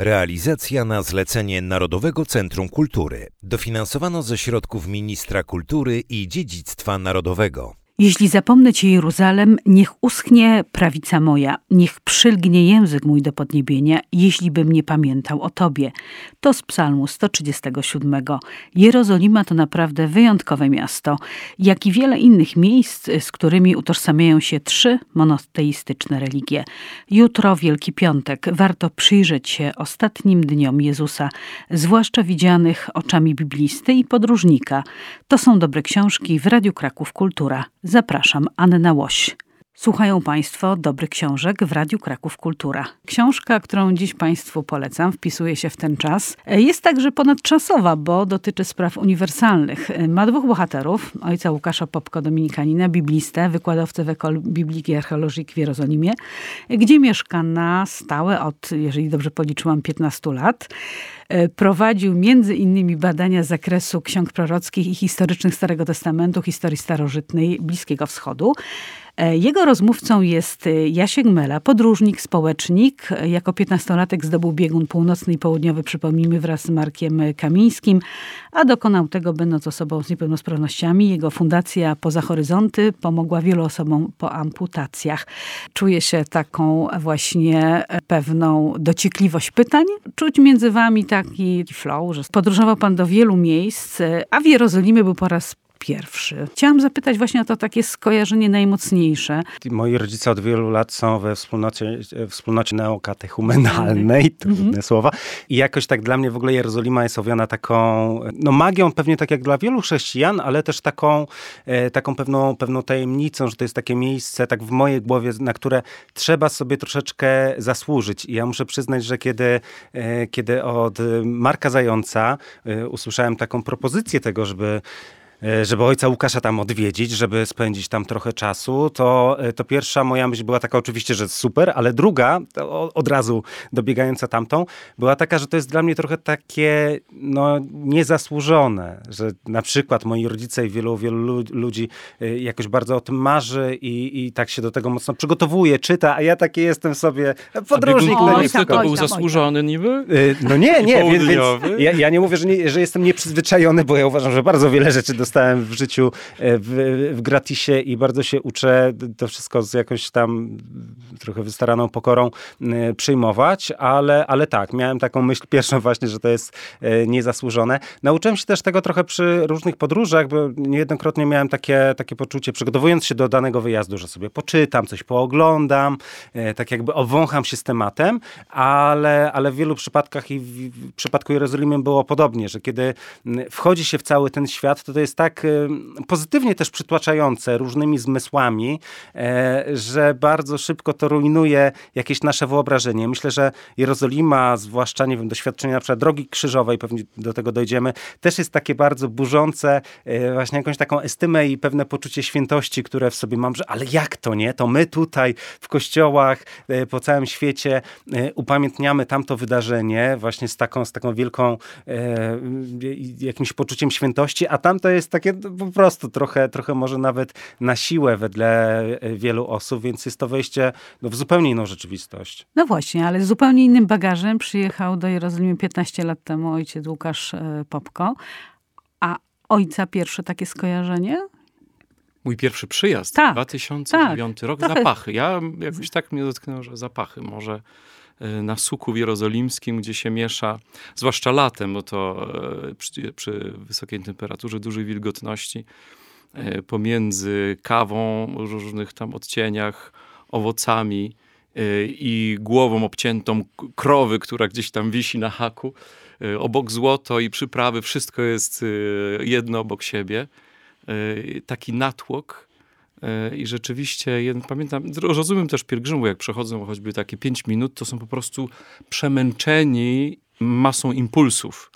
Realizacja na zlecenie Narodowego Centrum Kultury. Dofinansowano ze środków Ministra Kultury i Dziedzictwa Narodowego. Jeśli zapomnę Cię, Jeruzalem, niech uschnie prawica moja, niech przylgnie język mój do podniebienia, jeśli bym nie pamiętał o Tobie. To z Psalmu 137. Jerozolima to naprawdę wyjątkowe miasto, jak i wiele innych miejsc, z którymi utożsamiają się 3 monoteistyczne religie. Jutro, Wielki Piątek, warto przyjrzeć się ostatnim dniom Jezusa, zwłaszcza widzianych oczami biblisty i podróżnika. To są dobre książki w Radiu Kraków Kultura. Zapraszam, Anna Łoś. Słuchają Państwo dobrych książek w Radiu Kraków Kultura. Książka, którą dziś Państwu polecam, wpisuje się w ten czas. Jest także ponadczasowa, bo dotyczy spraw uniwersalnych. Ma 2 bohaterów. Ojca Łukasza Popko, dominikanina, biblistę, wykładowcę w École Biblique et Archéologique w Jerozolimie, gdzie mieszka na stałe od, jeżeli dobrze policzyłam, 15 lat. Prowadził między innymi badania z zakresu ksiąg prorockich i historycznych Starego Testamentu, historii starożytnej Bliskiego Wschodu. Jego rozmówcą jest Jasiek Mela, podróżnik, społecznik. Jako 15-latek zdobył biegun północny i południowy, przypomnijmy, wraz z Markiem Kamińskim, a dokonał tego będąc osobą z niepełnosprawnościami. Jego fundacja Poza Horyzonty pomogła wielu osobom po amputacjach. Czuje się taką właśnie pewną dociekliwość pytań. Czuć między wami taki flow, że podróżował pan do wielu miejsc, a w Jerozolimie był po raz pierwszy. Chciałam zapytać właśnie o to takie skojarzenie najmocniejsze. Moi rodzice od wielu lat są we wspólnocie neokatechumenalnej, trudne słowa. I jakoś tak dla mnie w ogóle Jerozolima jest owiana taką magią, pewnie tak jak dla wielu chrześcijan, ale też taką pewną tajemnicą, że to jest takie miejsce, tak w mojej głowie, na które trzeba sobie troszeczkę zasłużyć. I ja muszę przyznać, że kiedy od Marka Zająca usłyszałem taką propozycję tego, żeby ojca Łukasza tam odwiedzić, żeby spędzić tam trochę czasu, to pierwsza moja myśl była taka oczywiście, że super, ale druga, od razu dobiegająca tamtą, była taka, że to jest dla mnie trochę takie niezasłużone, że na przykład moi rodzice i wielu ludzi jakoś bardzo o tym marzy i tak się do tego mocno przygotowuje, czyta, a ja taki jestem sobie podróżnik. To był zasłużony niby? No nie, więc ja nie mówię, że jestem nieprzyzwyczajony, bo ja uważam, że bardzo wiele rzeczy dostałem w życiu w gratisie i bardzo się uczę to wszystko z jakąś tam trochę wystaraną pokorą przyjmować, ale tak, miałem taką myśl pierwszą właśnie, że to jest niezasłużone. Nauczyłem się też tego trochę przy różnych podróżach, bo niejednokrotnie miałem takie poczucie, przygotowując się do danego wyjazdu, że sobie poczytam, coś pooglądam, tak jakby obwącham się z tematem, ale w wielu przypadkach i w przypadku Jerozolimy było podobnie, że kiedy wchodzi się w cały ten świat, to jest tak pozytywnie też przytłaczające różnymi zmysłami, że bardzo szybko to rujnuje jakieś nasze wyobrażenie. Myślę, że Jerozolima, zwłaszcza, nie wiem, doświadczenie na przykład drogi krzyżowej, pewnie do tego dojdziemy, też jest takie bardzo burzące właśnie jakąś taką estymę i pewne poczucie świętości, które w sobie mam, że ale jak to, nie? To my tutaj w kościołach po całym świecie upamiętniamy tamto wydarzenie właśnie z taką wielką jakimś poczuciem świętości, a tam to jest takie po prostu trochę może nawet na siłę wedle wielu osób, więc jest to wejście w zupełnie inną rzeczywistość. No właśnie, ale z zupełnie innym bagażem przyjechał do Jerozolimy 15 lat temu ojciec Łukasz Popko. A ojca pierwsze takie skojarzenie? Mój pierwszy przyjazd, 2009 rok, trochę. Zapachy. Ja jakoś tak mnie dotknęło, że zapachy może na suku jerozolimskim, gdzie się miesza, zwłaszcza latem, bo to przy wysokiej temperaturze, dużej wilgotności, pomiędzy kawą o różnych tam odcieniach, owocami i głową obciętą krowy, która gdzieś tam wisi na haku. Obok złoto i przyprawy, wszystko jest jedno obok siebie. Taki natłok. I rzeczywiście, pamiętam, rozumiem też pielgrzymów, jak przechodzą choćby takie 5 minut, to są po prostu przemęczeni masą impulsów.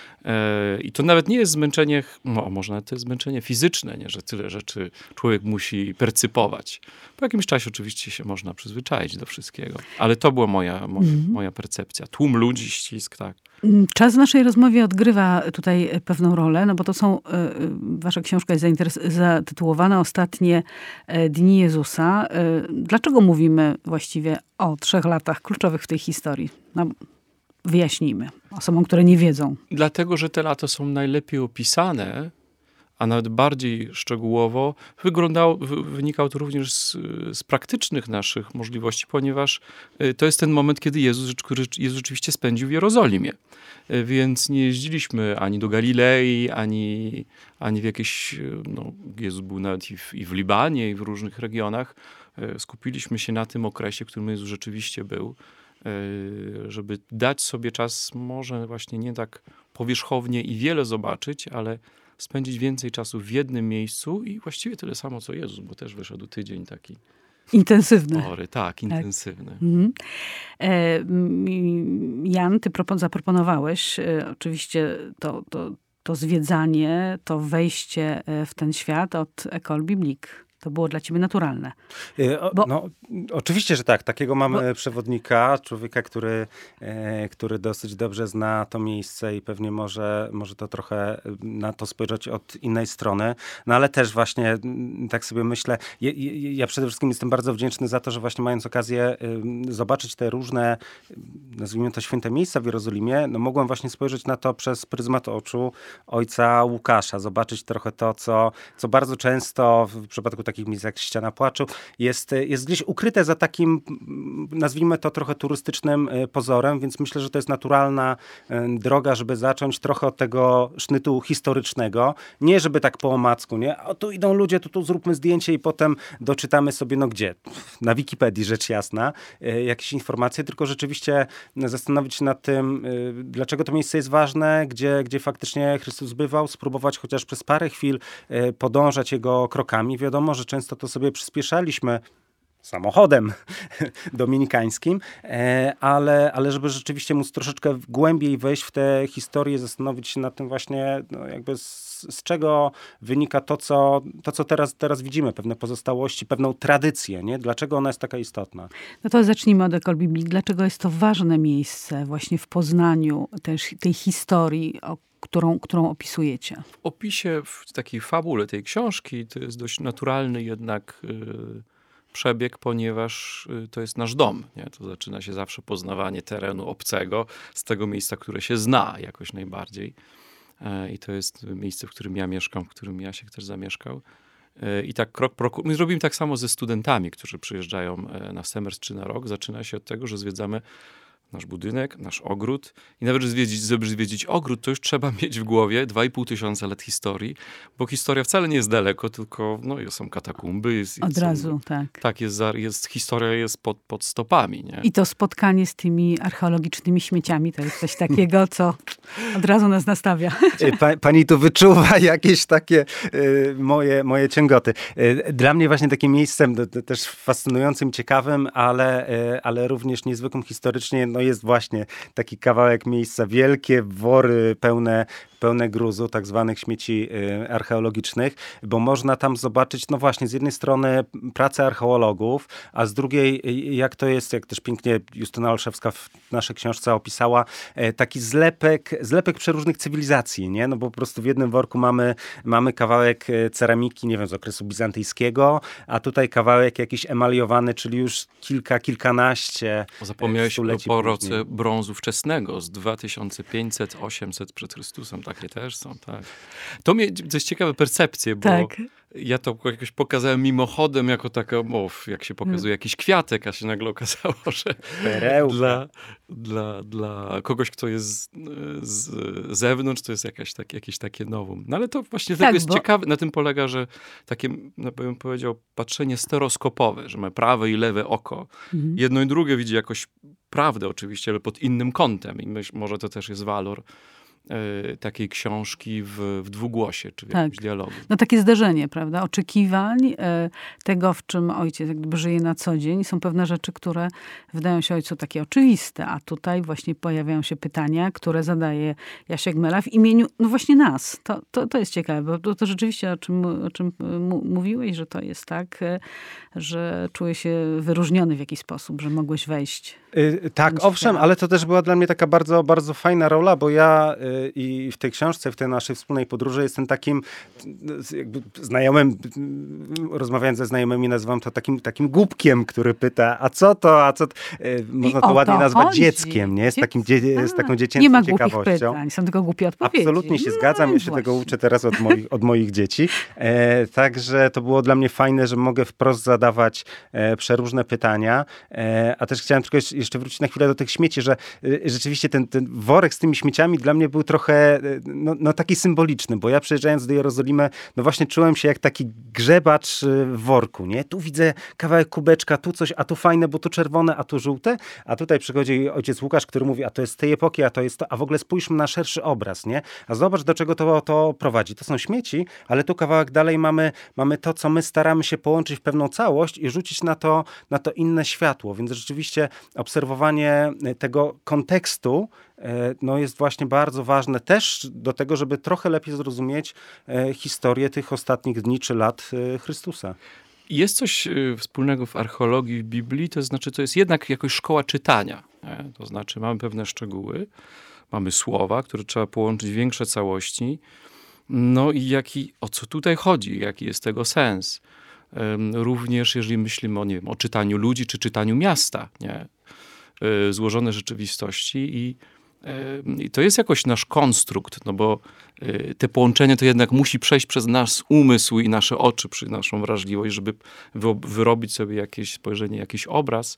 I to nawet nie jest zmęczenie, może nawet to jest zmęczenie fizyczne, nie, że tyle rzeczy człowiek musi percypować. Po jakimś czasie oczywiście się można przyzwyczaić do wszystkiego. Ale to była moja percepcja. Tłum ludzi, ścisk, tak. Czas w naszej rozmowie odgrywa tutaj pewną rolę, no bo to są, wasza książka jest zatytułowana Ostatnie dni Jezusa. Dlaczego mówimy właściwie o 3 latach kluczowych w tej historii? No, wyjaśnijmy osobom, które nie wiedzą. Dlatego, że te lata są najlepiej opisane, a nawet bardziej szczegółowo, wynikało to również z praktycznych naszych możliwości, ponieważ to jest ten moment, kiedy Jezus rzeczywiście spędził w Jerozolimie. Więc nie jeździliśmy ani do Galilei, ani w jakieś... Jezus był nawet i w Libanie, i w różnych regionach. Skupiliśmy się na tym okresie, w którym Jezus rzeczywiście był, żeby dać sobie czas może właśnie nie tak powierzchownie i wiele zobaczyć, ale spędzić więcej czasu w jednym miejscu i właściwie tyle samo co Jezus, bo też wyszedł tydzień taki intensywny. Spory, tak, intensywny. Mhm. Jan, ty zaproponowałeś oczywiście to zwiedzanie, to wejście w ten świat od École Biblique. To było dla ciebie naturalne. Oczywiście, że tak. Takiego mamy przewodnika, człowieka, który dosyć dobrze zna to miejsce i pewnie może to trochę na to spojrzeć od innej strony. No ale też właśnie tak sobie myślę, ja przede wszystkim jestem bardzo wdzięczny za to, że właśnie mając okazję zobaczyć te różne, nazwijmy to święte miejsca w Jerozolimie, no mogłem właśnie spojrzeć na to przez pryzmat oczu ojca Łukasza. Zobaczyć trochę to, co bardzo często w przypadku takich miejsc jak Ściana Płaczu jest gdzieś ukryte za takim, nazwijmy to trochę turystycznym pozorem, więc myślę, że to jest naturalna droga, żeby zacząć trochę od tego sznytu historycznego. Nie, żeby tak po omacku, nie? O, tu idą ludzie, tu zróbmy zdjęcie i potem doczytamy sobie, no gdzie? Na Wikipedii, rzecz jasna, jakieś informacje, tylko rzeczywiście zastanowić się nad tym, dlaczego to miejsce jest ważne, gdzie faktycznie Chrystus bywał, spróbować chociaż przez parę chwil podążać jego krokami. Wiadomo, że często to sobie przyspieszaliśmy samochodem dominikańskim, ale żeby rzeczywiście móc troszeczkę głębiej wejść w tę historię, zastanowić się nad tym właśnie, no jakby z czego wynika to, co teraz widzimy, pewne pozostałości, pewną tradycję, nie? Dlaczego ona jest taka istotna? No to zacznijmy od École Biblique. Dlaczego jest to ważne miejsce właśnie w poznaniu też tej historii, którą opisujecie? W opisie, w takiej fabule tej książki, to jest dość naturalny jednak przebieg, ponieważ to jest nasz dom. Nie? To zaczyna się zawsze poznawanie terenu obcego z tego miejsca, które się zna jakoś najbardziej. I to jest miejsce, w którym ja mieszkam, w którym Jasiek też zamieszkał. I tak krok po kroku. My zrobimy tak samo ze studentami, którzy przyjeżdżają na semestr czy na rok. Zaczyna się od tego, że zwiedzamy nasz budynek, nasz ogród. I nawet, żeby zwiedzić ogród, to już trzeba mieć w głowie 2500 lat historii, bo historia wcale nie jest daleko, tylko są katakumby. Od razu, tak. Tak, historia jest pod stopami. Nie? I to spotkanie z tymi archeologicznymi śmieciami, to jest coś takiego, co od razu nas nastawia. Pani tu wyczuwa jakieś takie moje ciągoty. Dla mnie właśnie takim miejscem też fascynującym, ciekawym, ale również niezwykłym historycznie, jest właśnie taki kawałek miejsca, wielkie wory pełne gruzu, tak zwanych śmieci archeologicznych, bo można tam zobaczyć, no właśnie, z jednej strony pracę archeologów, a z drugiej, jak to jest, jak też pięknie Justyna Olszewska w naszej książce opisała, taki zlepek przeróżnych cywilizacji, nie? No bo po prostu w jednym worku mamy kawałek ceramiki, nie wiem, z okresu bizantyjskiego, a tutaj kawałek jakiś emaliowany, czyli już kilkanaście Zapomniałeś o poroce brązu wczesnego z 2500-800 przed Chrystusem. Takie też są, tak. To jest ciekawe percepcje, bo ja to jakoś pokazałem mimochodem jako taka, jak się pokazuje jakiś kwiatek, a się nagle okazało, że dla kogoś, kto jest z zewnątrz, to jest jakieś takie nowum. No ale to właśnie tego jest ciekawe, na tym polega, że takie, bym powiedział, patrzenie stereoskopowe, że ma prawe i lewe oko. Jedno i drugie widzi jakoś prawdę oczywiście, ale pod innym kątem i może to też jest walor takiej książki w dwugłosie, czy w jakimś dialogu. No takie zderzenie, prawda? Oczekiwań, tego, w czym ojciec jakby żyje na co dzień. Są pewne rzeczy, które wydają się ojcu takie oczywiste, a tutaj właśnie pojawiają się pytania, które zadaje Jasiek Mela w imieniu, no właśnie nas. To jest ciekawe, bo to rzeczywiście, o czym mówiłeś, że to jest tak, że czuję się wyróżniony w jakiś sposób, że mogłeś wejść. Tak, owszem, ale to też była dla mnie taka bardzo, bardzo fajna rola, bo ja i w tej książce, w tej naszej wspólnej podróży jestem takim jakby znajomym, rozmawiając ze znajomymi, nazywam to takim głupkiem, który pyta, a co to? Można to ładnie nazwać dzieckiem, nie? Z taką dziecięcą ciekawością. Pytań, są tylko głupie odpowiedzi. Absolutnie się zgadzam, ja się tego uczę teraz od moich dzieci. Także to było dla mnie fajne, że mogę wprost zadawać przeróżne pytania. A też chciałem tylko jeszcze wrócić na chwilę do tych śmieci, że rzeczywiście ten worek z tymi śmieciami dla mnie był trochę taki symboliczny, bo ja przyjeżdżając do Jerozolimy, no właśnie czułem się jak taki grzebacz w worku, nie? Tu widzę kawałek kubeczka, tu coś, a tu fajne, bo tu czerwone, a tu żółte, a tutaj przychodzi ojciec Łukasz, który mówi, a to jest z tej epoki, a to jest to, a w ogóle spójrzmy na szerszy obraz, nie? A zobacz, do czego to prowadzi. To są śmieci, ale tu kawałek dalej mamy to, co my staramy się połączyć w pewną całość i rzucić na to inne światło. Więc rzeczywiście obserwowanie tego kontekstu jest właśnie bardzo ważne też do tego, żeby trochę lepiej zrozumieć historię tych ostatnich dni czy lat Chrystusa. Jest coś wspólnego w archeologii, w Biblii, to znaczy to jest jednak jakoś szkoła czytania. Nie? To znaczy mamy pewne szczegóły, mamy słowa, które trzeba połączyć w większe całości. No i o co tutaj chodzi? Jaki jest tego sens? Również jeżeli myślimy o czytaniu ludzi, czy czytaniu miasta, nie? Złożone rzeczywistości i to jest jakoś nasz konstrukt, no bo te połączenie to jednak musi przejść przez nasz umysł i nasze oczy, przy naszą wrażliwość, żeby wyrobić sobie jakieś spojrzenie, jakiś obraz.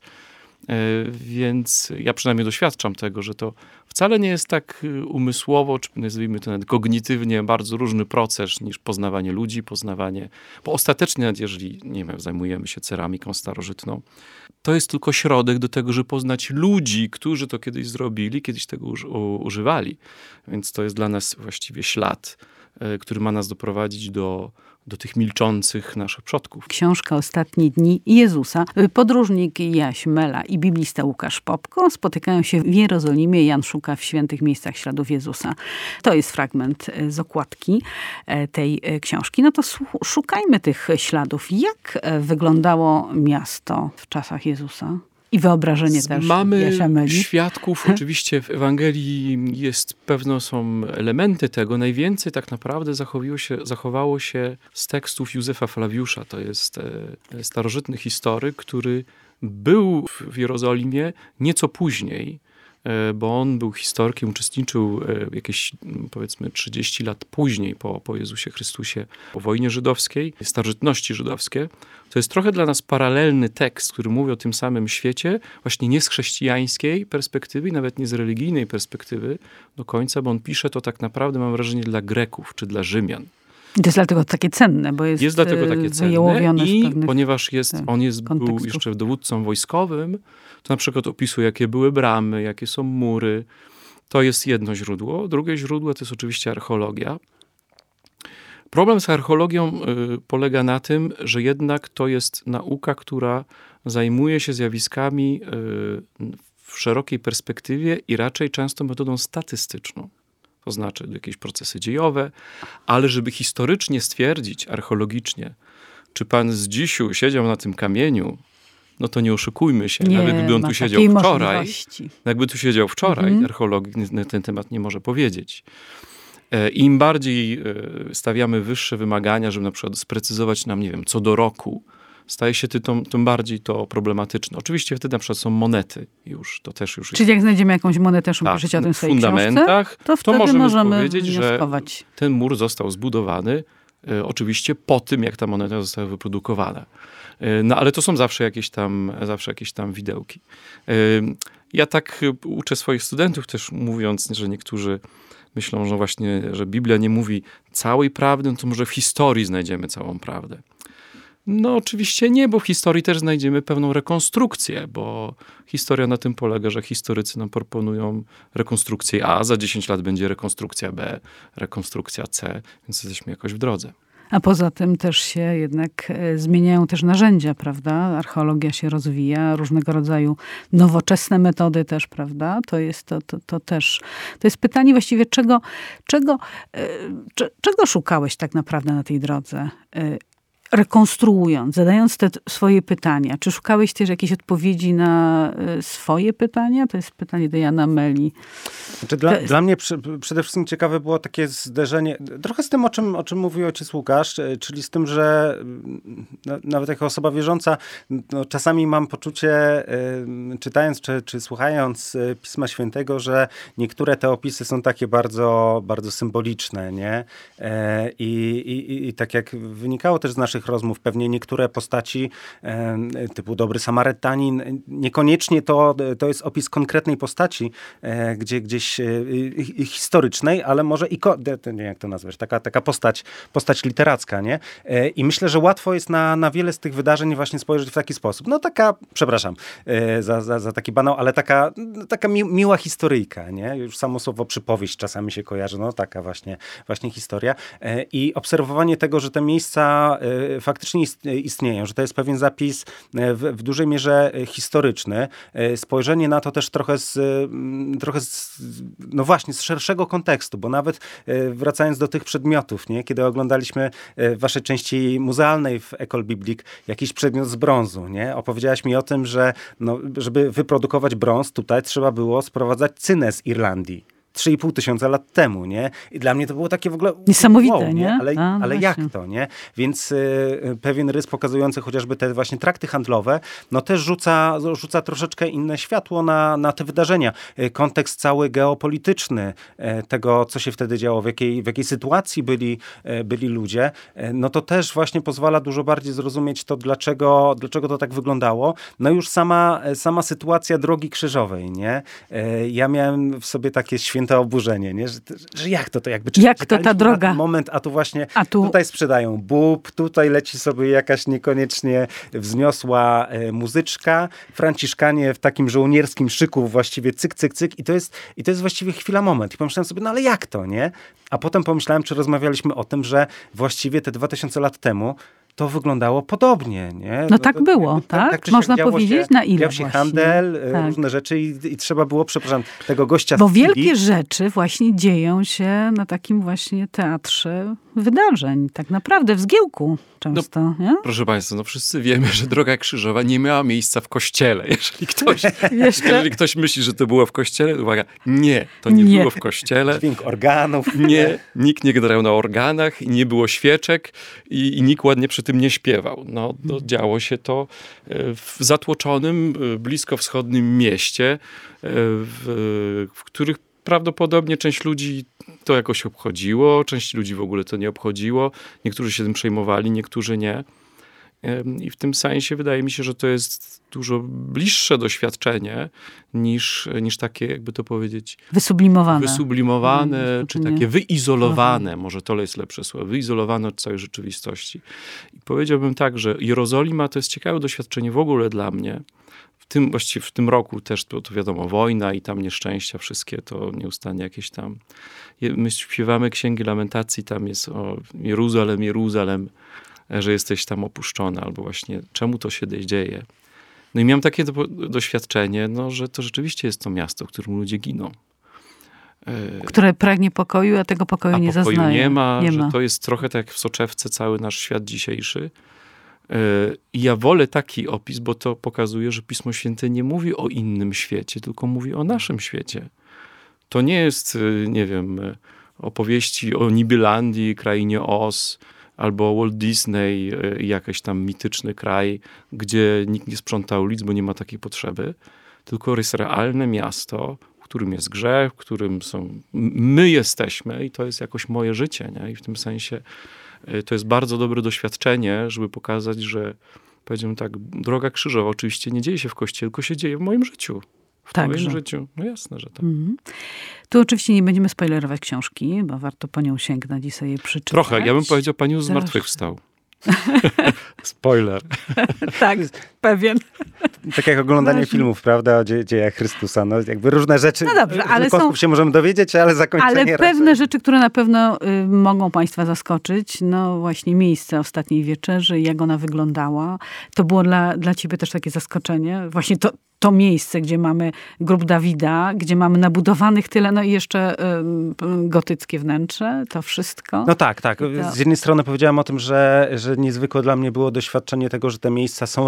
Więc ja przynajmniej doświadczam tego, że to wcale nie jest tak umysłowo, czy nazwijmy to nawet kognitywnie, bardzo różny proces niż poznawanie ludzi, bo ostatecznie, nawet jeżeli, nie wiem, zajmujemy się ceramiką starożytną, to jest tylko środek do tego, żeby poznać ludzi, którzy to kiedyś zrobili, kiedyś tego używali. Więc to jest dla nas właściwie ślad, który ma nas doprowadzić do tych milczących naszych przodków. Książka Ostatnie dni Jezusa. Podróżnik Jaś Mela i biblista Łukasz Popko spotykają się w Jerozolimie. Jan szuka w świętych miejscach śladów Jezusa. To jest fragment z okładki tej książki. No to szukajmy tych śladów. Jak wyglądało miasto w czasach Jezusa? I wyobrażenie też Jasia Meli. Świadków, oczywiście w Ewangelii są elementy tego. Najwięcej tak naprawdę zachowało się z tekstów Józefa Flawiusza. To jest starożytny historyk, który był w Jerozolimie nieco później, bo on był historykiem, uczestniczył jakieś powiedzmy 30 lat później po Jezusie Chrystusie, po wojnie żydowskiej, starożytności żydowskie. To jest trochę dla nas paralelny tekst, który mówi o tym samym świecie, właśnie nie z chrześcijańskiej perspektywy i nawet nie z religijnej perspektywy do końca, bo on pisze to tak naprawdę, mam wrażenie, dla Greków czy dla Rzymian. I to jest dlatego takie cenne, bo jest dlatego takie cenne i ponieważ on był kontekstów. jeszcze dowódcą wojskowym, to na przykład opisuje, jakie były bramy, jakie są mury. To jest jedno źródło. Drugie źródło to jest oczywiście archeologia. Problem z archeologią polega na tym, że jednak to jest nauka, która zajmuje się zjawiskami w szerokiej perspektywie i raczej często metodą statystyczną. To znaczy jakieś procesy dziejowe, ale żeby historycznie stwierdzić, archeologicznie, czy pan z dzisiu siedział na tym kamieniu, no to nie oszukujmy się. Nawet gdyby on tu siedział wczoraj, archeolog na ten temat nie może powiedzieć. Im bardziej stawiamy wyższe wymagania, żeby na przykład sprecyzować nam, nie wiem, co do roku, staje się tym bardziej to problematyczne. Oczywiście wtedy na przykład są monety już, to też już Czyli jak znajdziemy jakąś monetę, piszecie o tym w swojej fundamentach, książce, to możemy powiedzieć, wnioskować. że ten mur został zbudowany oczywiście po tym, jak ta moneta została wyprodukowana. No ale to są zawsze jakieś tam widełki. Ja tak uczę swoich studentów też, mówiąc, że niektórzy myślą, że właśnie, że Biblia nie mówi całej prawdy, no to może w historii znajdziemy całą prawdę. No oczywiście nie, bo w historii też znajdziemy pewną rekonstrukcję, bo historia na tym polega, że historycy nam proponują rekonstrukcję A, za 10 lat będzie rekonstrukcja B, rekonstrukcja C, więc jesteśmy jakoś w drodze. A poza tym też się jednak zmieniają też narzędzia, prawda? Archeologia się rozwija, różnego rodzaju nowoczesne metody też, prawda? To jest to jest pytanie właściwie, czego szukałeś tak naprawdę na tej drodze? Rekonstruując, zadając te swoje pytania, czy szukałeś też jakiejś odpowiedzi na swoje pytania? To jest pytanie do Jana Meli. Znaczy, dla mnie przede wszystkim ciekawe było takie zderzenie, trochę z tym, o czym mówił ojciec Łukasz, czyli z tym, że nawet jako osoba wierząca, czasami mam poczucie, czytając czy słuchając Pisma Świętego, że niektóre te opisy są takie bardzo, bardzo symboliczne, nie? I tak jak wynikało też z naszych rozmów, pewnie niektóre postaci typu Dobry Samarytanin, niekoniecznie to jest opis konkretnej postaci, gdzieś historycznej, ale może nie wiem jak to nazwać, taka postać literacka, nie? I myślę, że łatwo jest na wiele z tych wydarzeń właśnie spojrzeć w taki sposób. No taka, przepraszam za taki banał, ale taka miła historyjka, nie? Już samo słowo przypowieść czasami się kojarzy, no taka właśnie historia. I obserwowanie tego, że te miejsca faktycznie istnieją, że to jest pewien zapis w dużej mierze historyczny. Spojrzenie na to też trochę no właśnie, z szerszego kontekstu, bo nawet wracając do tych przedmiotów, nie? Kiedy oglądaliśmy w waszej części muzealnej w École Biblique jakiś przedmiot z brązu, nie? Opowiedziałaś mi o tym, że żeby wyprodukować brąz tutaj trzeba było sprowadzać cynę z Irlandii. 3,5 tysiąca lat temu, nie? I dla mnie to było takie w ogóle... Niesamowite, wow, nie? Ale jak to, nie? Więc pewien rys pokazujący chociażby te właśnie trakty handlowe, no też rzuca troszeczkę inne światło na te wydarzenia. Kontekst cały geopolityczny tego, co się wtedy działo, w jakiej sytuacji byli ludzie, no to też właśnie pozwala dużo bardziej zrozumieć to, dlaczego to tak wyglądało. No już sama sytuacja drogi krzyżowej, nie? Ja miałem w sobie takie święte oburzenie, nie? Że jak to jakby... Jak to ta droga? Na ten moment, a tu właśnie tutaj sprzedają bób, tutaj leci sobie jakaś niekoniecznie wzniosła muzyczka, franciszkanie w takim żołnierskim szyku właściwie cyk, cyk, cyk i to jest właściwie chwila, moment. I pomyślałem sobie, no ale jak to, nie? A potem pomyślałem, czy rozmawialiśmy o tym, że właściwie te 2000 lat temu to wyglądało podobnie, nie? No tak było, tak? Można powiedzieć, na ile dział się handel, różne rzeczy i trzeba było, tego gościa... Bo wielkie rzeczy właśnie dzieją się na takim właśnie teatrze wydarzeń. Tak naprawdę w zgiełku często, nie? Proszę państwa, wszyscy wiemy, że Droga Krzyżowa nie miała miejsca w kościele. Jeżeli ktoś myśli, że to było w kościele, uwaga, nie, to nie było w kościele. Dźwięk organów. Nie, nikt nie grał na organach, nie było świeczek i nikt ładnie przy tym nie śpiewał. Działo się to w zatłoczonym, bliskowschodnim mieście, w których prawdopodobnie część ludzi to jakoś obchodziło, część ludzi w ogóle to nie obchodziło. Niektórzy się tym przejmowali, niektórzy nie. I w tym sensie wydaje mi się, że to jest dużo bliższe doświadczenie niż takie, jakby to powiedzieć... Wysublimowane, czy takie wyizolowane. Może to jest lepsze słowo. Wyizolowane od całej rzeczywistości. I powiedziałbym tak, że Jerozolima to jest ciekawe doświadczenie w ogóle dla mnie. Właściwie w tym roku też, to wiadomo, wojna i tam nieszczęścia, wszystkie to nieustannie jakieś tam... My śpiewamy Księgi Lamentacji, tam jest o Jeruzalem, Jeruzalem, że jesteś tam opuszczona, albo właśnie czemu to się dzieje. No i miałem takie doświadczenie, że to rzeczywiście jest to miasto, w którym ludzie giną. Które pragnie pokoju, a tego pokoju nie zaznaje. Pokoju nie ma, że to jest trochę tak jak w soczewce cały nasz świat dzisiejszy. I ja wolę taki opis, bo to pokazuje, że Pismo Święte nie mówi o innym świecie, tylko mówi o naszym świecie. To nie jest, nie wiem, opowieści o Nibylandii, krainie Oz, albo Walt Disney, jakiś tam mityczny kraj, gdzie nikt nie sprząta ulic, bo nie ma takiej potrzeby, tylko jest realne miasto, w którym jest grzech, w którym my jesteśmy i to jest jakoś moje życie, nie? I w tym sensie to jest bardzo dobre doświadczenie, żeby pokazać, że powiedziałbym tak, Droga Krzyżowa oczywiście nie dzieje się w kościele, tylko się dzieje w moim życiu. W moim życiu. No jasne, że tak. Tu oczywiście nie będziemy spoilerować książki, bo warto po nią sięgnąć i sobie je przeczytać. Trochę. Ja bym powiedział, Pan już zmartwychwstał. Spoiler. Tak, pewien. Tak jak oglądanie filmów, prawda, o dziejach Chrystusa. No jakby różne rzeczy, no dobrze, ale się możemy dowiedzieć, ale zakończenie ale pewne rzeczy, które na pewno mogą Państwa zaskoczyć, no właśnie miejsce Ostatniej Wieczerzy, jak ona wyglądała. To było dla Ciebie też takie zaskoczenie. Właśnie to miejsce, gdzie mamy grób Dawida, gdzie mamy nabudowanych tyle, no i jeszcze gotyckie wnętrze, to wszystko. No tak. Z jednej strony powiedziałem o tym, że niezwykłe dla mnie było doświadczenie tego, że te miejsca są realne,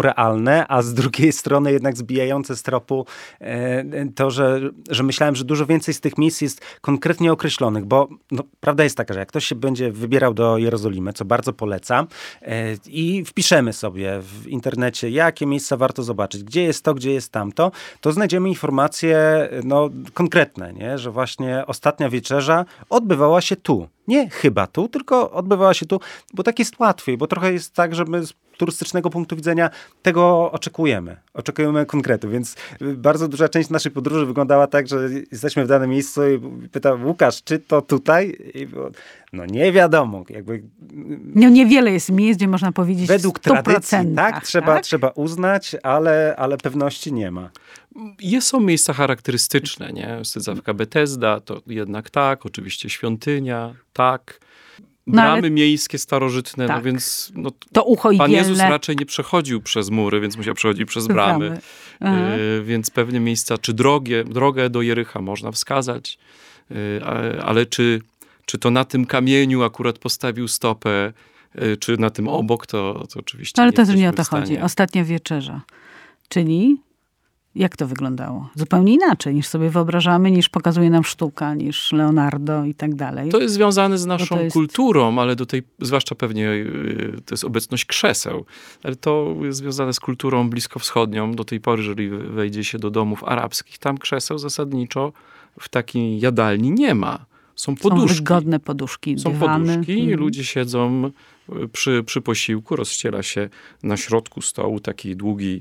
naturalne, a z drugiej strony jednak zbijające z tropu to, że myślałem, że dużo więcej z tych miejsc jest konkretnie określonych, bo prawda jest taka, że jak ktoś się będzie wybierał do Jerozolimy, co bardzo polecam, i wpiszemy sobie w internecie, jakie miejsca warto zobaczyć, gdzie jest to, gdzie jest tamto, to znajdziemy informacje konkretne, nie? Że właśnie ostatnia wieczerza odbywała się tu. Nie chyba tu, tylko odbywała się tu, bo tak jest łatwiej, bo trochę jest tak, że my z turystycznego punktu widzenia tego oczekujemy konkretu, więc bardzo duża część naszej podróży wyglądała tak, że jesteśmy w danym miejscu i pytam, Łukasz, czy to tutaj? I nie wiadomo. Niewiele jest miejsc, gdzie można powiedzieć według tradycji, tak? Trzeba uznać, ale pewności nie ma. Są miejsca charakterystyczne, nie? Sydzawka Betesda, to jednak tak, oczywiście świątynia, tak. Bramy miejskie, starożytne, tak. Więc to ucho Pan igielne. Jezus raczej nie przechodził przez mury, więc musiał przechodzić przez bramy. Więc pewnie miejsca, czy drogę do Jericha można wskazać, ale czy to na tym kamieniu akurat postawił stopę, czy na tym obok, to oczywiście ale nie to nie o to w stanie. chodzi. Ostatnia wieczerza. Czyli jak to wyglądało? Zupełnie inaczej niż sobie wyobrażamy, niż pokazuje nam sztuka, niż Leonardo i tak dalej. To jest związane z naszą kulturą, ale zwłaszcza pewnie to jest obecność krzeseł, ale to jest związane z kulturą bliskowschodnią. Do tej pory, jeżeli wejdzie się do domów arabskich, tam krzeseł zasadniczo w takiej jadalni nie ma. Są poduszki. Są wygodne poduszki, dywany. Są poduszki, ludzie siedzą przy posiłku, rozściela się na środku stołu taki długi,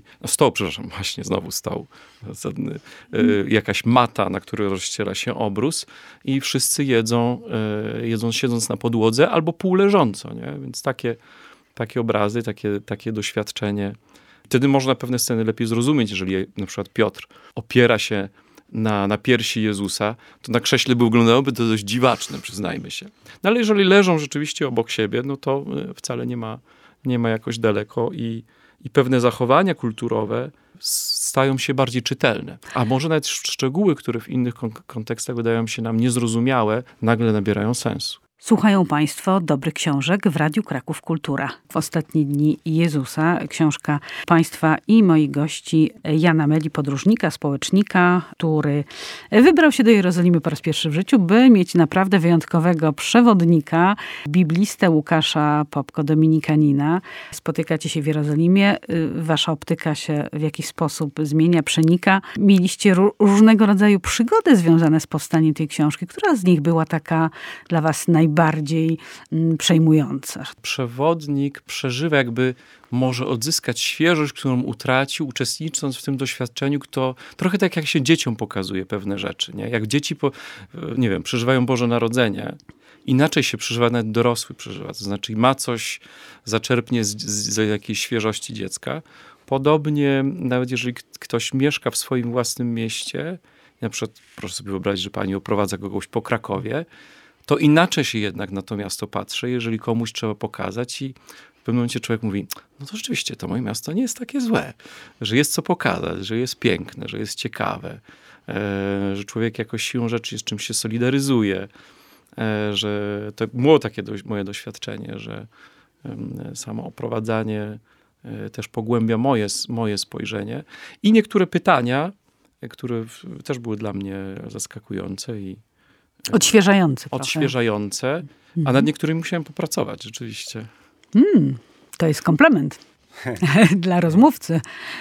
stoł, jakaś mata, na której rozściela się obrus i wszyscy jedzą siedząc na podłodze albo półleżąco, nie? Więc takie obrazy, takie doświadczenie. Wtedy można pewne sceny lepiej zrozumieć, jeżeli na przykład Piotr opiera się na piersi Jezusa, to na krześle wyglądałoby to dość dziwaczne, przyznajmy się. No ale jeżeli leżą rzeczywiście obok siebie, to wcale nie ma jakoś daleko i pewne zachowania kulturowe stają się bardziej czytelne. A może nawet szczegóły, które w innych kontekstach wydają się nam niezrozumiałe, nagle nabierają sensu. Słuchają Państwo dobrych książek w Radiu Kraków Kultura. W ostatnie dni Jezusa, książka Państwa i moich gości Jana Meli, podróżnika, społecznika, który wybrał się do Jerozolimy po raz pierwszy w życiu, by mieć naprawdę wyjątkowego przewodnika, biblistę Łukasza Popko, dominikanina. Spotykacie się w Jerozolimie, wasza optyka się w jakiś sposób zmienia, przenika. Mieliście różnego rodzaju przygody związane z powstaniem tej książki. Która z nich była taka dla was najbardziej przejmująca? Przewodnik przeżywa, jakby może odzyskać świeżość, którą utracił, uczestnicząc w tym doświadczeniu, trochę tak jak się dzieciom pokazuje pewne rzeczy. Nie? Jak dzieci, przeżywają Boże Narodzenie, inaczej się przeżywa, nawet dorosły przeżywa. To znaczy ma coś, zaczerpnie z jakiejś świeżości dziecka. Podobnie, nawet jeżeli ktoś mieszka w swoim własnym mieście, na przykład proszę sobie wyobrazić, że pani oprowadza kogoś po Krakowie, to inaczej się jednak na to miasto patrzy, jeżeli komuś trzeba pokazać i w pewnym momencie człowiek mówi, to rzeczywiście to moje miasto nie jest takie złe, że jest co pokazać, że jest piękne, że jest ciekawe, że człowiek jakoś siłą rzeczy z czymś się solidaryzuje, że to było takie moje doświadczenie, że samo oprowadzanie też pogłębia moje spojrzenie i niektóre pytania, które też były dla mnie zaskakujące i odświeżające, a nad niektórymi musiałem popracować rzeczywiście. To jest komplement dla rozmówcy.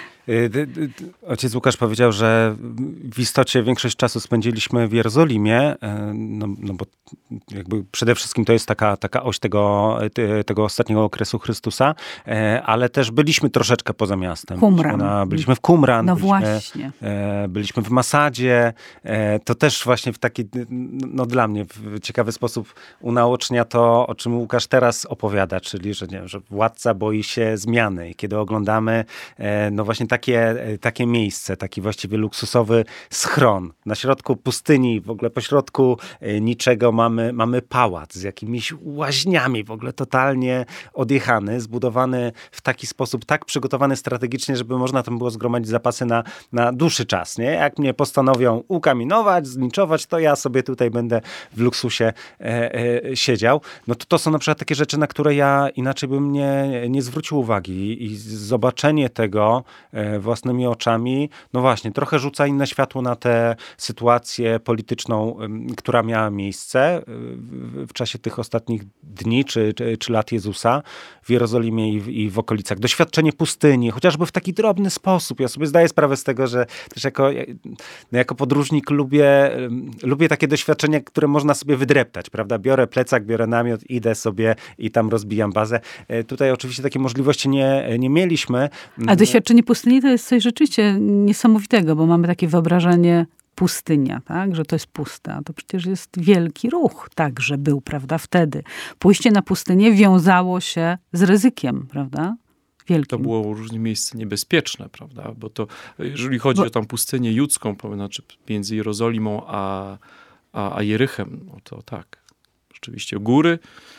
Ojciec Łukasz powiedział, że w istocie większość czasu spędziliśmy w Jerozolimie, bo jakby przede wszystkim to jest taka oś tego ostatniego okresu Chrystusa, ale też byliśmy troszeczkę poza miastem. Byliśmy w Qumran, byliśmy w Masadzie. To też właśnie w taki, dla mnie w ciekawy sposób unaocznia to, o czym Łukasz teraz opowiada, czyli że władca boi się zmiany. I kiedy oglądamy właśnie takie miejsce, taki właściwie luksusowy schron. Na środku pustyni, w ogóle pośrodku niczego mamy pałac z jakimiś łaźniami, w ogóle totalnie odjechany, zbudowany w taki sposób, tak przygotowany strategicznie, żeby można tam było zgromadzić zapasy na dłuższy czas, nie? Jak mnie postanowią ukaminować, zlinczować, to ja sobie tutaj będę w luksusie siedział. No to są na przykład takie rzeczy, na które ja inaczej bym nie zwrócił uwagi i zobaczenie tego własnymi oczami, no właśnie, trochę rzuca inne światło na tę sytuację polityczną, która miała miejsce w czasie tych ostatnich dni czy lat Jezusa w Jerozolimie i w okolicach. Doświadczenie pustyni, chociażby w taki drobny sposób. Ja sobie zdaję sprawę z tego, że też jako podróżnik lubię takie doświadczenia, które można sobie wydreptać, prawda? Biorę plecak, biorę namiot, idę sobie i tam rozbijam bazę. Tutaj oczywiście takiej możliwości nie mieliśmy. A doświadczenie pustyni to jest coś rzeczywiście niesamowitego, bo mamy takie wyobrażenie pustynia, tak? Że to jest puste. A to przecież jest wielki ruch także był, prawda? Wtedy. Pójście na pustynię wiązało się z ryzykiem, prawda? Wielkim. To było różne miejsce niebezpieczne, prawda? Bo to, jeżeli chodzi o tą pustynię judzką, znaczy między Jerozolimą a Jerychem, no to tak. Rzeczywiście góry,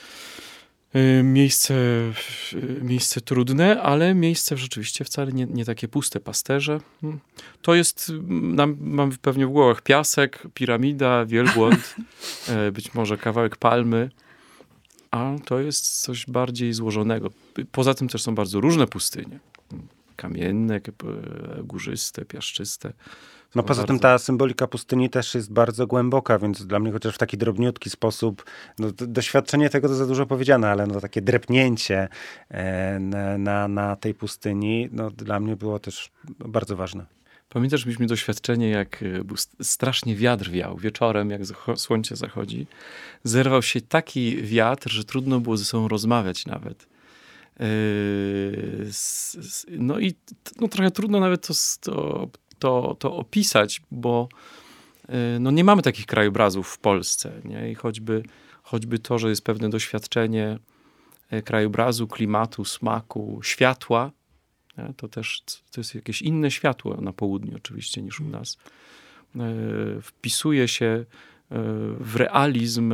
miejsce trudne, ale miejsce rzeczywiście wcale nie takie puste. Pasterze. To jest, mam pewnie w głowach piasek, piramida, wielbłąd, być może kawałek palmy, a to jest coś bardziej złożonego. Poza tym też są bardzo różne pustynie. Kamienne, górzyste, piaszczyste. No poza tym ta symbolika pustyni też jest bardzo głęboka, więc dla mnie chociaż w taki drobniutki sposób, no, doświadczenie tego to za dużo powiedziane, ale no, takie drepnięcie na tej pustyni, no, dla mnie było też bardzo ważne. Pamiętasz, mieliśmy doświadczenie, jak był strasznie wiatr wiał wieczorem, jak słońce zachodzi. Zerwał się taki wiatr, że trudno było ze sobą rozmawiać nawet. No i trochę trudno nawet to opisać, bo no nie mamy takich krajobrazów w Polsce. Nie? I choćby to, że jest pewne doświadczenie krajobrazu, klimatu, smaku, światła, nie? To też to jest jakieś inne światło na południu oczywiście niż u nas. Wpisuje się w realizm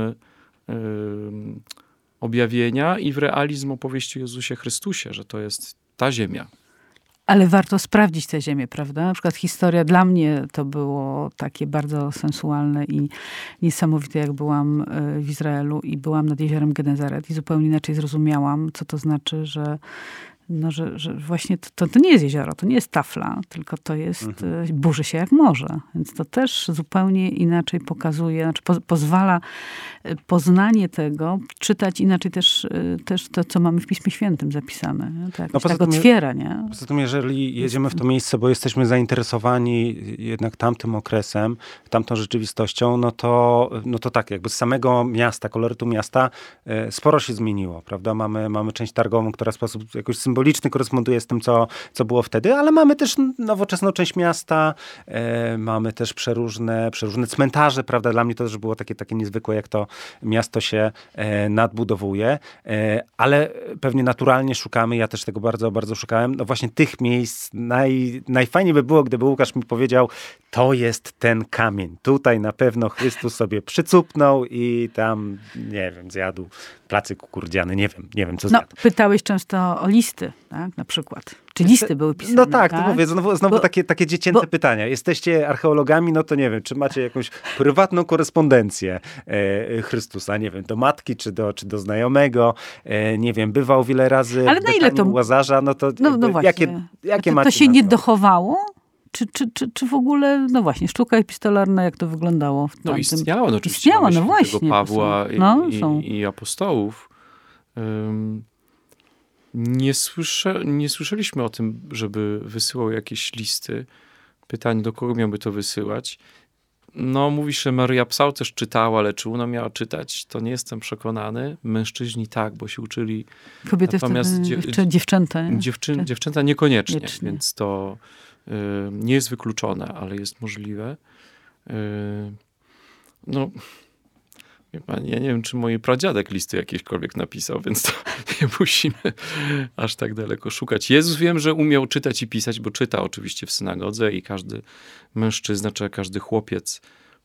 objawienia i w realizm opowieści o Jezusie Chrystusie, że to jest ta ziemia. Ale warto sprawdzić tę ziemię, prawda? Na przykład historia dla mnie to było takie bardzo sensualne i niesamowite, jak byłam w Izraelu i byłam nad jeziorem Genezaret i zupełnie inaczej zrozumiałam, co to znaczy, że właśnie to nie jest jezioro, to nie jest tafla, tylko to jest, burzy się jak morze. Więc to też zupełnie inaczej pokazuje, znaczy pozwala poznanie tego, czytać inaczej też to, co mamy w Piśmie Świętym zapisane. Tak, tak otwiera, nie? Poza tym, jeżeli jedziemy w to miejsce, bo jesteśmy zainteresowani jednak tamtym okresem, tamtą rzeczywistością, no to tak, jakby z samego miasta, kolorytu miasta sporo się zmieniło, prawda? Mamy część targową, która w sposób jakoś symboliczny koresponduje z tym, co było wtedy, ale mamy też nowoczesną część miasta, mamy też przeróżne cmentarze, prawda? Dla mnie to też było takie niezwykłe, jak to miasto się nadbudowuje, ale pewnie naturalnie szukamy, ja też tego bardzo, bardzo szukałem, no właśnie tych miejsc, najfajniej by było, gdyby Łukasz mi powiedział, to jest ten kamień, tutaj na pewno Chrystus sobie przycupnął i tam, nie wiem, zjadł placyk kukurydziany, nie wiem co zjadł. Pytałeś często o listy, tak, na przykład. Czy listy były pisane? No tak, to mówię, znowu takie dziecięce pytania. Jesteście archeologami, no to nie wiem, czy macie jakąś prywatną korespondencję Chrystusa, nie wiem, do matki, czy do znajomego, nie wiem, bywał wiele razy ale na ile to u Łazarza, no to jakie macie? To się nie dochowało? Czy w ogóle, no właśnie, sztuka epistolarna, jak to wyglądało? No istniała, no oczywiście. Istniała, no właśnie. Tego Pawła i apostołów. Nie słyszeliśmy o tym, żeby wysyłał jakieś listy. Pytanie, do kogo miałby to wysyłać? No, mówisz, że Maryja Psał też czytała, ale czy ona miała czytać? To nie jestem przekonany. Mężczyźni tak, bo się uczyli. Kobiety natomiast dziewczęta. Dziewczęta niekoniecznie, więc to nie jest wykluczone, ale jest możliwe. No, Ja nie wiem, czy mój pradziadek listy jakiekolwiek napisał, więc to nie musimy aż tak daleko szukać. Jezus wiem, że umiał czytać i pisać, bo czyta oczywiście w synagodze i każdy mężczyzna, czy każdy chłopiec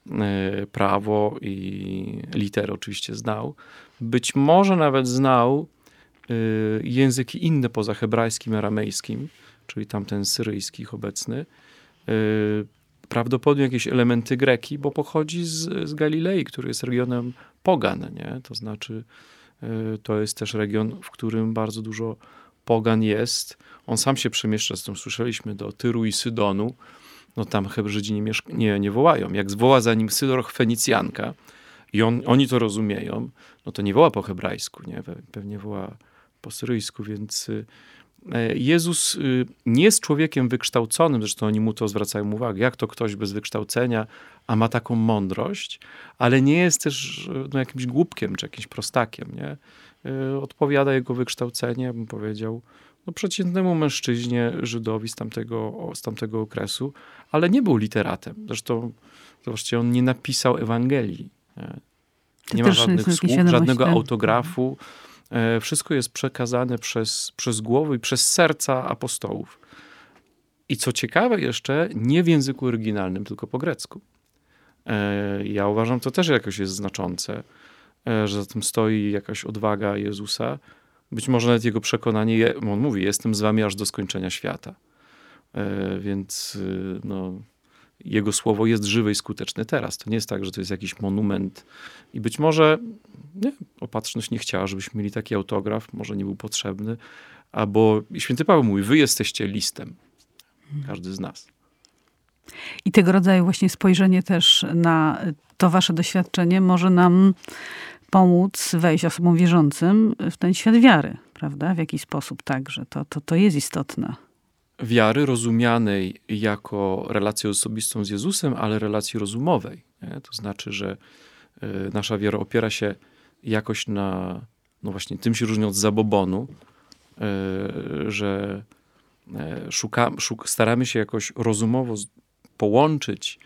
prawo i litery oczywiście znał. Być może nawet znał języki inne poza hebrajskim, aramejskim, czyli tamten syryjski obecny. Prawdopodobnie jakieś elementy greki, bo pochodzi z Galilei, który jest regionem pogan, nie? To znaczy to jest też region, w którym bardzo dużo pogan jest. On sam się przemieszcza, zresztą słyszeliśmy, do Tyru i Sydonu. No tam Hebrzydzi nie wołają. Jak woła za nim Sydor Fenicjanka i oni to rozumieją, no to nie woła po hebrajsku, nie? Pewnie woła po syryjsku, więc Jezus nie jest człowiekiem wykształconym, zresztą oni mu to zwracają uwagę, jak to ktoś bez wykształcenia, a ma taką mądrość, ale nie jest też jakimś głupkiem czy jakimś prostakiem, nie? Odpowiada jego wykształcenie, bym powiedział, przeciętnemu mężczyźnie, Żydowi z tamtego okresu, ale nie był literatem. Zresztą zobaczcie, on nie napisał Ewangelii. Nie ma żadnych słów, żadnego autografu. Wszystko jest przekazane przez głowę i przez serca apostołów. I co ciekawe jeszcze, nie w języku oryginalnym, tylko po grecku. Ja uważam, to też jakoś jest znaczące, że za tym stoi jakaś odwaga Jezusa. Być może nawet jego przekonanie, on mówi, jestem z wami aż do skończenia świata. Więc jego słowo jest żywe i skuteczne teraz. To nie jest tak, że to jest jakiś monument. I być może opatrzność nie chciała, żebyśmy mieli taki autograf, może nie był potrzebny. Albo święty Paweł mówi, wy jesteście listem. Każdy z nas. I tego rodzaju właśnie spojrzenie też na to wasze doświadczenie może nam pomóc wejść osobom wierzącym w ten świat wiary, prawda? W jakiś sposób także. To jest istotne. Wiary rozumianej jako relację osobistą z Jezusem, ale relacji rozumowej. Nie? To znaczy, że nasza wiara opiera się jakoś na, właśnie tym się różni od zabobonu, że staramy się jakoś rozumowo połączyć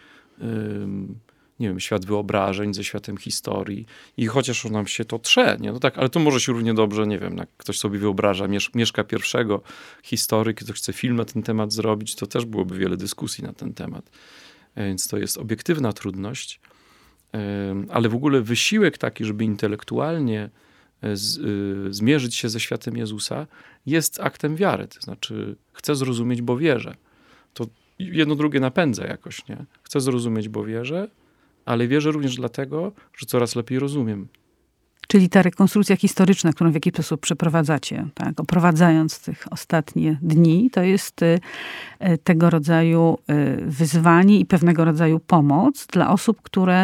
świat wyobrażeń ze światem historii i chociaż nam się to trze, nie? No tak, ale to może się równie dobrze, jak ktoś sobie wyobraża Mieszka I, historyk, ktoś chce film na ten temat zrobić, to też byłoby wiele dyskusji na ten temat. Więc to jest obiektywna trudność, ale w ogóle wysiłek taki, żeby intelektualnie zmierzyć się ze światem Jezusa, jest aktem wiary. To znaczy, chcę zrozumieć, bo wierzę. To jedno drugie napędza jakoś, nie? Chcę zrozumieć, bo wierzę, ale wierzę również dlatego, że coraz lepiej rozumiem. Czyli ta rekonstrukcja historyczna, którą w jakiś sposób przeprowadzacie, tak, oprowadzając tych ostatnie dni, to jest tego rodzaju wyzwanie i pewnego rodzaju pomoc dla osób, które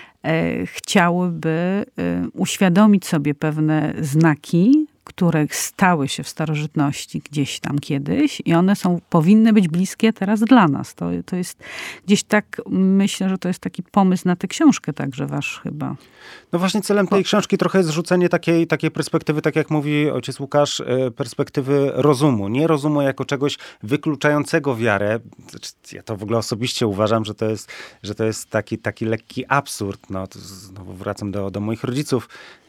chciałyby uświadomić sobie pewne znaki, które stały się w starożytności gdzieś tam kiedyś i one powinny być bliskie teraz dla nas. To jest gdzieś tak, myślę, że to jest taki pomysł na tę książkę także wasz chyba. No właśnie celem tej książki trochę jest rzucenie takiej perspektywy, tak jak mówi ojciec Łukasz, perspektywy rozumu. Nie rozumu jako czegoś wykluczającego wiarę. Ja to w ogóle osobiście uważam, że to jest taki lekki absurd. No, to znowu wracam do moich rodziców.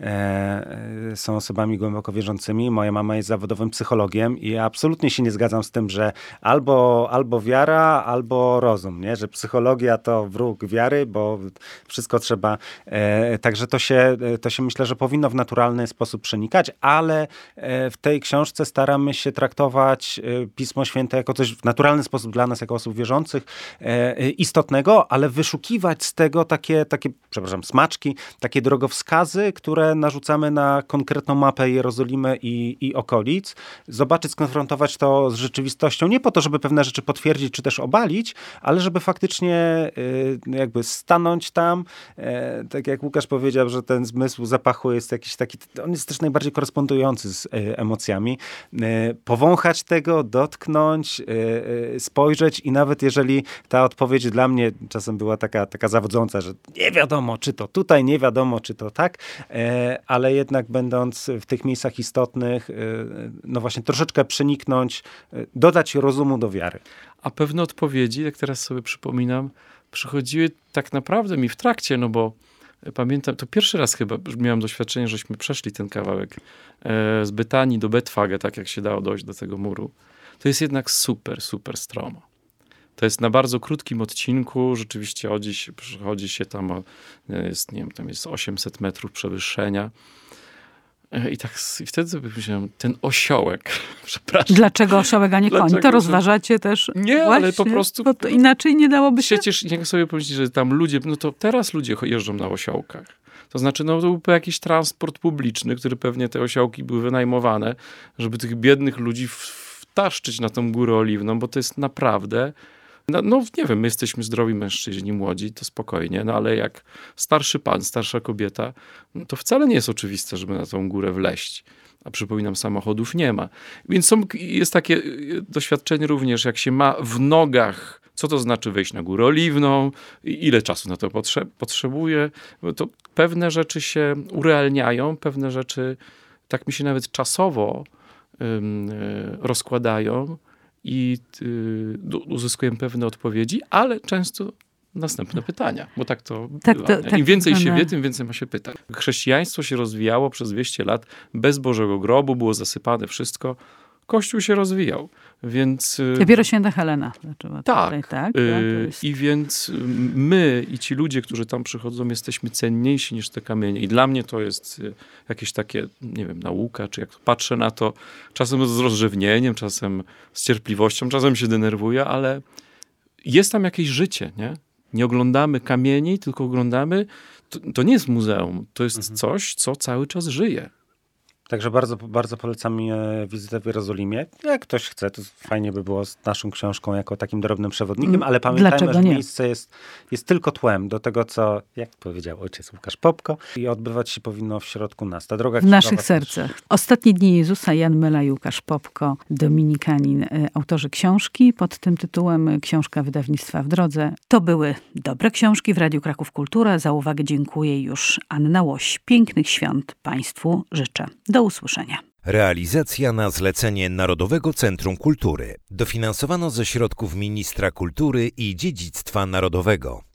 Są osobami głęboko wierzącymi. Moja mama jest zawodowym psychologiem i ja absolutnie się nie zgadzam z tym, że albo wiara, albo rozum, nie? Że psychologia to wróg wiary, bo wszystko trzeba... Także to się myślę, że powinno w naturalny sposób przenikać, ale w tej książce staramy się traktować Pismo Święte jako coś w naturalny sposób dla nas, jako osób wierzących, istotnego, ale wyszukiwać z tego takie smaczki, takie drogowskazy, które narzucamy na konkretną mapę Jerozolimy i okolic. Zobaczyć, skonfrontować to z rzeczywistością, nie po to, żeby pewne rzeczy potwierdzić, czy też obalić, ale żeby faktycznie jakby stanąć tam, tak jak Łukasz powiedział, że ten zmysł zapachu jest jakiś taki, on jest też najbardziej korespondujący z emocjami. Powąchać tego, dotknąć, spojrzeć i nawet jeżeli ta odpowiedź dla mnie czasem była taka zawodząca, że nie wiadomo, czy to tutaj, nie wiadomo, czy to tak, ale jednak będąc w tych miejscach istotnych, no właśnie troszeczkę przeniknąć, dodać rozumu do wiary. A pewne odpowiedzi, jak teraz sobie przypominam, przychodziły tak naprawdę mi w trakcie, no bo pamiętam, to pierwszy raz chyba miałem doświadczenie, żeśmy przeszli ten kawałek z Betanii do Betfage, tak jak się dało dojść do tego muru. To jest jednak super, super stromo. To jest na bardzo krótkim odcinku, rzeczywiście przechodzi się tam, jest, nie wiem, tam jest 800 metrów przewyższenia. I wtedy sobie myślałem, ten osiołek, przepraszam. Dlaczego osiołek, a nie koń? To rozważacie też? Nie, właśnie, ale po prostu... Bo to inaczej nie dałoby się? Przecież niech sobie pomyśli, że tam ludzie, no to teraz ludzie jeżdżą na osiołkach. To znaczy, no to był jakiś transport publiczny, który pewnie te osiołki były wynajmowane, żeby tych biednych ludzi wtaszczyć na tą Górę Oliwną, bo to jest naprawdę... No nie wiem, my jesteśmy zdrowi mężczyźni, młodzi, to spokojnie, no ale jak starszy pan, starsza kobieta, no to wcale nie jest oczywiste, żeby na tą górę wleść. A przypominam, samochodów nie ma. Więc jest takie doświadczenie również, jak się ma w nogach, co to znaczy wejść na Górę Oliwną, ile czasu na to potrzebuje, bo to pewne rzeczy się urealniają, pewne rzeczy tak mi się nawet czasowo rozkładają, i uzyskujemy pewne odpowiedzi, ale często następne pytania, bo tak to bywa. Im więcej się wie, tym więcej ma się pytań. Chrześcijaństwo się rozwijało przez 200 lat bez Bożego grobu, było zasypane wszystko. Kościół się rozwijał, więc... Dopiero święta Helena zaczęła tak, tutaj, tak? Jest... I więc my i ci ludzie, którzy tam przychodzą, jesteśmy cenniejsi niż te kamienie. I dla mnie to jest jakieś takie, nie wiem, nauka, czy jak patrzę na to, czasem z rozrzewnieniem, czasem z cierpliwością, czasem się denerwuję, ale jest tam jakieś życie, nie? Nie oglądamy kamieni, tylko oglądamy... To nie jest muzeum, to jest coś, co cały czas żyje. Także bardzo, bardzo polecam wizytę w Jerozolimie. Jak ktoś chce, to fajnie by było z naszą książką jako takim drobnym przewodnikiem, ale pamiętajmy, że miejsce jest tylko tłem do tego, co, jak powiedział ojciec Łukasz Popko, i odbywać się powinno w środku nas. Ta droga w naszych sercach. Ostatnie dni Jezusa, Jan Myla i Łukasz Popko, dominikanin, autorzy książki pod tym tytułem, książka wydawnictwa W Drodze. To były dobre książki w Radiu Kraków Kultura. Za uwagę dziękuję już Anna Łoś. Pięknych świąt Państwu życzę. Do usłyszenia. Realizacja na zlecenie Narodowego Centrum Kultury. Dofinansowano ze środków Ministra Kultury i Dziedzictwa Narodowego.